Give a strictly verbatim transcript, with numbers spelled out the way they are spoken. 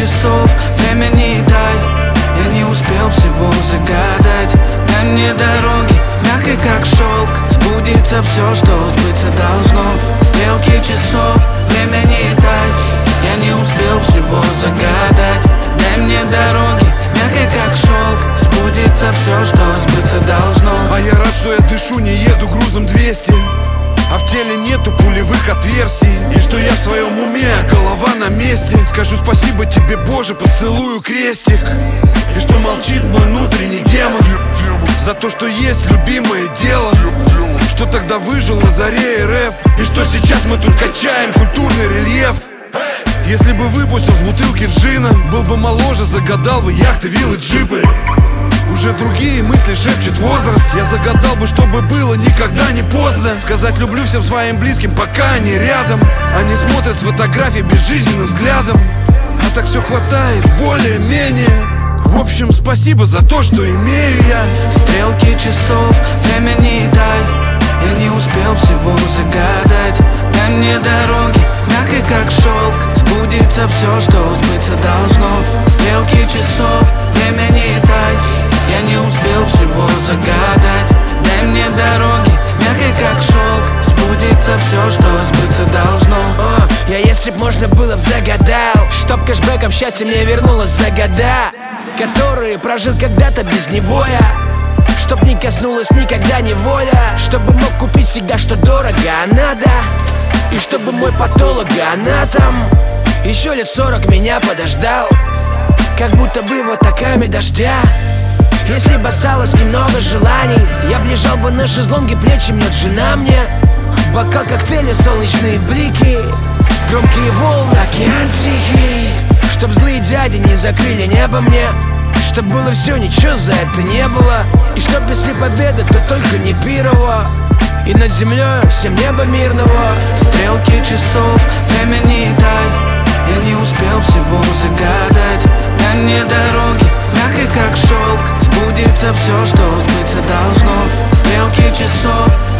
часов, время не дай. Я не успел всего загадать. Дай мне дороги, мягкой как шелк. Сбудется все, что сбыться должно. Стрелки часов, время не дай. Я не успел всего загадать. Дай мне дороги, мягкой как шелк. Сбудется все, что сбыться должно. А я рад, что я дышу, не еду грузом двести, а в теле нету пулевых отверстий. И что я в своем уме, а голова на месте. Скажу спасибо тебе, Боже, поцелую крестик. И что молчит мой внутренний демон за то, что есть любимое дело. Что тогда выжил на заре РФ. И что сейчас мы тут качаем культурный рельеф. Если бы выпустил с бутылки джина, был бы моложе, загадал бы яхты, виллы, джипы. Уже другие мысли шепчет возраст. Я загадал бы, чтобы было никогда не поздно. Сказать люблю всем своим близким, пока они рядом. Они смотрят с фотографий безжизненным взглядом. А так все хватает более-менее. В общем, спасибо за то, что имею я. Стрелки часов, время не дай. Я не успел всего загадать. Дай мне дороги, мягкой как шелк. Сбудется все, что сбыться должно. Стрелки часов, время не дай. Я не успел всего загадать. Дай мне дороги, мягкой как шелк. Сбудется все, что сбыться должно. О, я если б можно было б загадал, чтоб кэшбэком счастье мне вернулось за года, которые прожил когда-то без него я. Чтоб не коснулась никогда неволя. Чтобы мог купить всегда, что дорого, а надо. И чтобы мой патологоанатом еще лет сорок меня подождал, как будто бы вот таками дождя. Если бы осталось немного желаний, я б лежал бы на шезлонге, плечи мнет жена мне. Бокал коктейля, солнечные блики, громкие волны, океан тихий. Чтоб злые дяди не закрыли небо мне. Чтоб было все, ничего за это не было. И чтоб если победа, то только не Пирова. И над землей всем небо мирного. Стрелки часов, время не дай. Я не успел всего загадать. Дай мне дороги, мягкой как шелк. Сбудется все, что сбыться должно. Стрелки часов,